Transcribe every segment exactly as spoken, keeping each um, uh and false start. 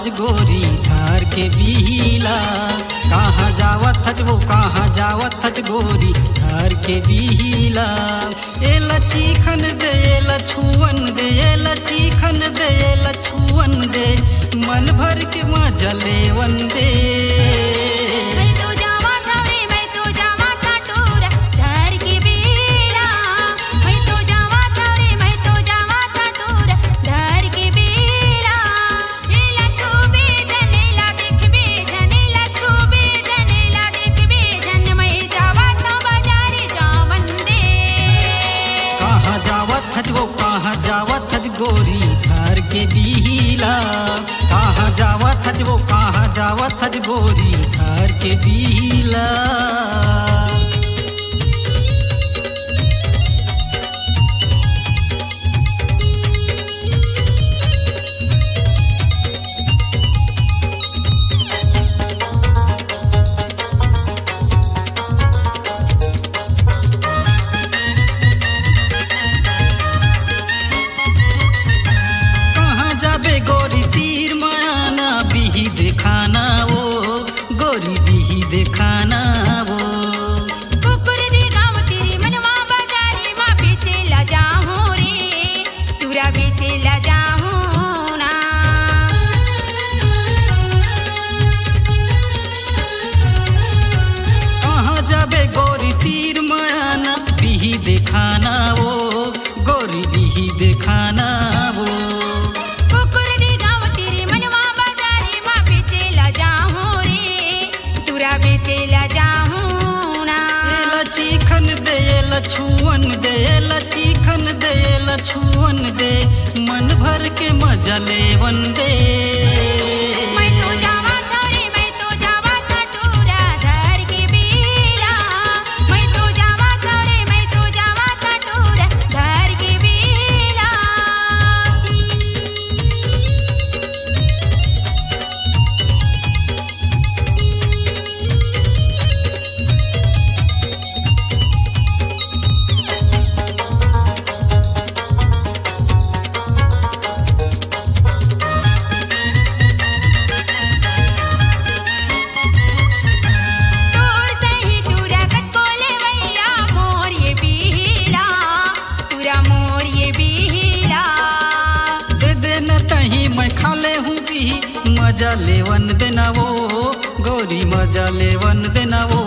हज गोरी धार के बीला। कहाँ जावत हज वो कहाँ जावत हज गोरी धार के बीला। ए लचीखन दे लछुअन दे लचीखन दे लछुअन दे मन भर के मजा लेवन दे। मैं तो जावा थवरे मैं तो जावा कटोरा धार के बीला। मैं तो जावा थवरे मैं तो जावा कटोरा धार के बीला। नीला छुबे जनेला देखबे जनेला छुबे जनेला देखबे जन मैं जावा तो बाजारे जावन दे। कहाँ जावत हज वो कहाँ जावत हज गोरी धार के बीला। कहाँ जावत हज वो कहाँ जावत हज गोरी धार के बीला। गोरी तीर मायाना बिही देखाना वो गोरी बिही देखाना वो। कुकुर दे गाँव तेरी मनवा बाजारी माँ बेचे ला जाऊँ रे तुरा बेचे ला जाऊँ ना। कहाँ जाबे गोरी तीर मायाना बिही देखाना वो गोरी बिही देखाना वो। बेचेला जाऊँ ना। लचीखन दे लछुअन दे लचीखन दे लछुअन दे मन भर के मजा लेवन दे। मैं तो जावा थवरे मैं तो जावा कटोरा धार के बीला। मैं तो जावा थवरे मैं तो जावा कटोरा धार के बीला। मजा लेवन देना वो गोरी मजा लेवन देना वो।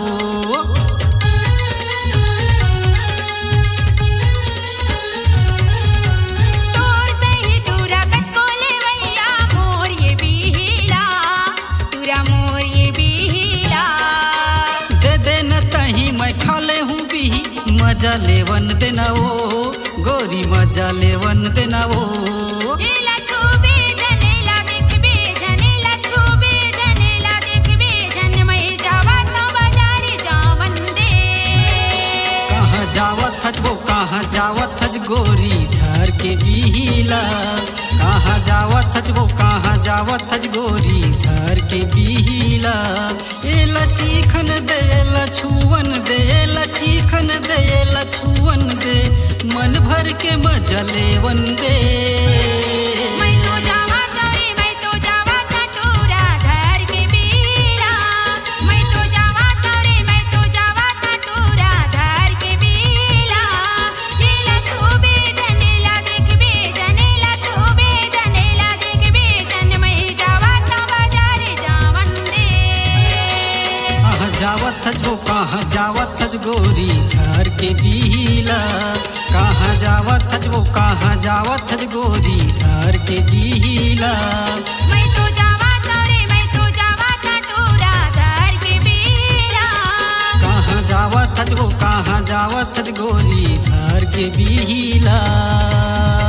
तोर सही टूरा कटको लेवैया मोर ये बीला तुरा मोर ये बीला। दे देना तही मैं खा ले हूँ भी मजा लेवन देना वो गोरी मजा लेवन देना वो। नीला छुबे जनेला देखबे जनेला छुबे जनेला देखबे जन मैं जावा तो बाजारे जावन दे। कहाँ जावत हज वो कहाँ जावत हज गोरी धार के बीला। कहाँ जावत हज वो कहाँ जावत हज गोरी धार के बीला। ए लचीखन दे लछुअन दे लचीखन दे लछुअन दे मन भर के मजा लेवन दे। मैं तो जावा थवरे मैं तो जावा कटोरा धार के बीला। मैं तो जावा थवरे मैं तो जावा कटोरा धार के बीला। नीला छुबे जनेला देखबे जनेला छुबे जनेला देखबे जन मैं जावा तो बाजारे जावन दे। कहाँ जावत हज वो कहाँ जावत हज गोरी धार के बीला। कहाँ जावत हज वो कहाँ जावत हज गोरी धार के बीला। मैं तो जावा थवरे मैं तो जावा कटोरा धार के बीला। कहाँ जावत हज वो कहाँ जावत हज गोरी धार के बीला।